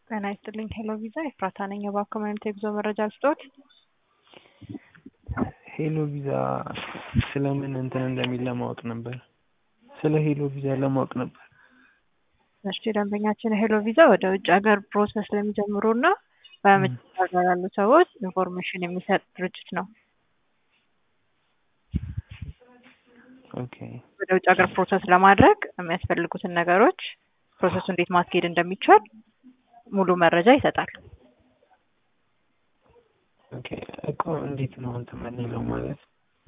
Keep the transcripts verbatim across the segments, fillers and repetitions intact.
ጤና ይስጥልኝ ሄሎ ቪዛ ኤፍራታ ነኝ። እባክዎ ምን አይነት የጉዞ መረጃ ልስጥዎት? ሄሎ ቪዛ ስለምን እንትን እንደሚል ለማወቅ ነበር። ስለ ሄሎ ቪዛ ለማወቅ ነበር። እሺ ደንበኛችን ሄሎ ቪዛ ወደ ውጭ ሀገር ፕሮሰስ ለሚጀምሩና በመጀመሪያ ላሉ ሰዎች ኢንፎርሜሽን የሚሰጥ ድርጅት ነው። ኦኬ ወደ ውጭ ሀገር ፕሮሰስ ለማድረግ የሚያስፈልጉትን ነገሮች ፕሮሰሱ እንዴት ማስኬድ እንደሚቻል ሙሉ መረጃ ይሰጣል። ኦኬ እኮ እንዴት ነው እንትን የምንለው ማለት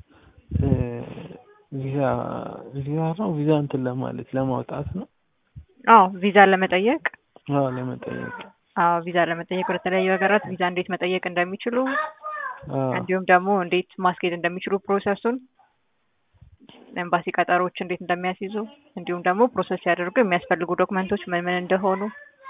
ቪዛ ቪዛ ነው ቪዛ እንትን ለማለት ለማውጣት ነው? አዎ ቪዛ ለመጠየቅ አዎ ለመጠየቅ አዎ ቪዛ ለመጠየቅ ወደ ተለያዩ ሀገራት ቪዛ እንዴት መጠየቅ እንደሚችሉ አዎ እንዲሁም ደግሞ እንዴት ማስኬድ እንደሚችሉ ፕሮሰሱን ኤምባሲ ቀጠሮዎች እንዴት እንደሚያስይዙ እንዲሁም ደግሞ ፕሮሰስ ሲያደርጉ የሚያስፈልጉ ዶክመንቶች ምን ምን እንደሆኑ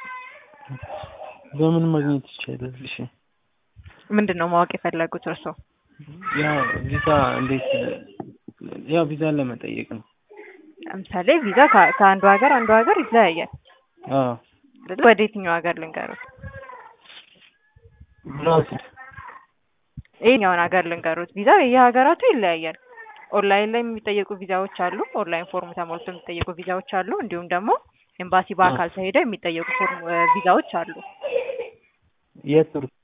በምን ማግኘት ይቻላል? እሺ ምንድነው ማወቅ የፈለጉት እርስዎ? ያው ቪዛ እንዴት ያው ቪዛ ለመጠየቅ ነው። ለምሳሌ ቪዛ ከአንዱ ሀገር አንዱ ሀገር ይለያያል። አዎ ወደ የትኛው ሀገር ልንገሩት? ብራዚል የትኛውን ሀገር ልንገሩት? ቪዛ የየሀገራቱ ይለያያል። ኦንላይን ላይ የሚጠየቁ ቪዛዎች አሉ። ኦንላይን ፎርም ተሞልቶ የሚጠየቁ ቪዛዎች አሉ። እንዲሁም ደግሞ ኤምባሲ በአካል ተሄደው የሚጠየቁ ፎርም ቪዛዎች አሉ። የቱርክ